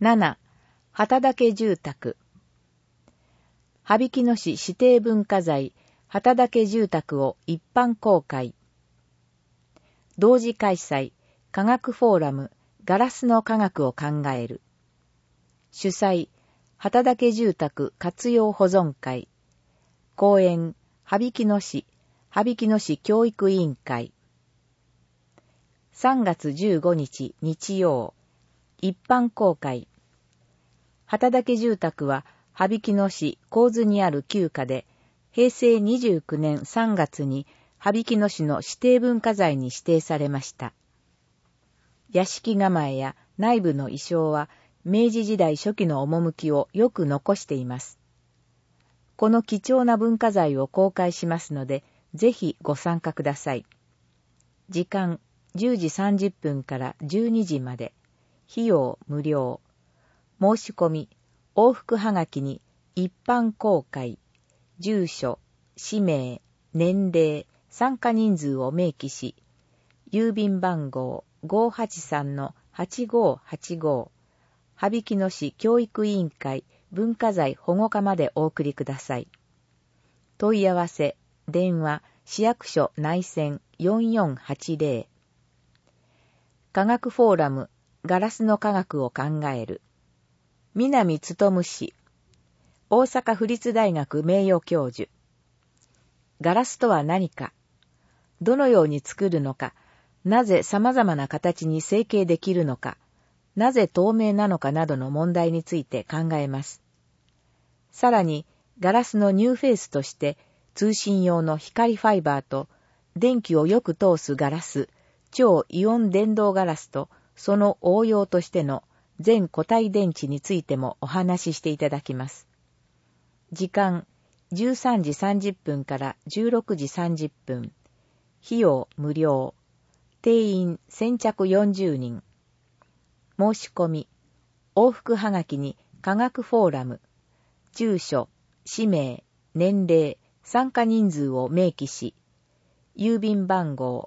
7、畑岳住宅。羽曳野市指定文化財、畑岳住宅を一般公開。同時開催、科学フォーラム、ガラスの科学を考える。主催、畑岳住宅活用保存会。講演、羽曳野市教育委員会。3月15日日曜、一般公開。畑岳住宅は、羽曳野市神津にある旧家で、平成29年3月に羽曳野市の指定文化財に指定されました。屋敷構えや内部の意匠は、明治時代初期の趣をよく残しています。この貴重な文化財を公開しますので、ぜひご参加ください。時間、10時30分から12時まで。費用無料。申し込み、往復はがきに一般公開、住所、氏名、年齢、参加人数を明記し、郵便番号 583-8585、羽曳野市教育委員会文化財保護課までお送りください。問い合わせ、電話、市役所内線4480。科学フォーラム、ガラスの科学を考える。南勉氏、大阪府立大学名誉教授。ガラスとは何か、どのように作るのか、なぜ様々な形に成形できるのか、なぜ透明なのかなどの問題について考えます。さらに、ガラスのニューフェイスとして、通信用の光ファイバーと、電気をよく通すガラス、超イオン電動ガラスと、その応用としての全固体電池についてもお話ししていただきます。時間、13時30分から16時30分。費用無料。定員先着40人。申し込み、往復はがきに科学フォーラム、住所、氏名、年齢、参加人数を明記し、郵便番号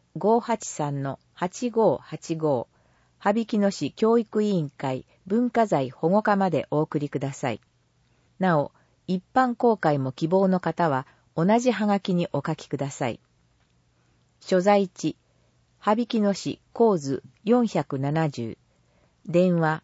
583-8585、羽曳野市教育委員会文化財保護課までお送りください。なお、一般公開も希望の方は同じはがきにお書きください。所在地、羽曳野市神津470、電話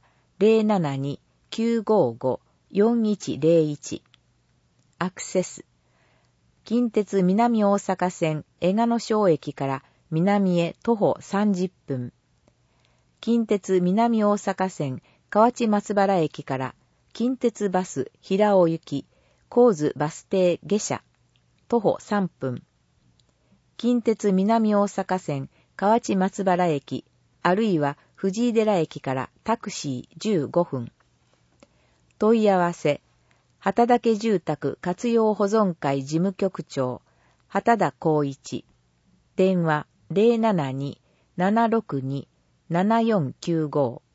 072-955-4101、アクセス、近鉄南大阪線江鹿野小駅から南へ徒歩30分、近鉄南大阪線河内松原駅から近鉄バス平尾行き神津バス停下車徒歩3分、近鉄南大阪線河内松原駅あるいは藤井寺駅からタクシー15分。問い合わせ、畑岳住宅活用保存会事務局長、畑田光一。電話 072-762-7495。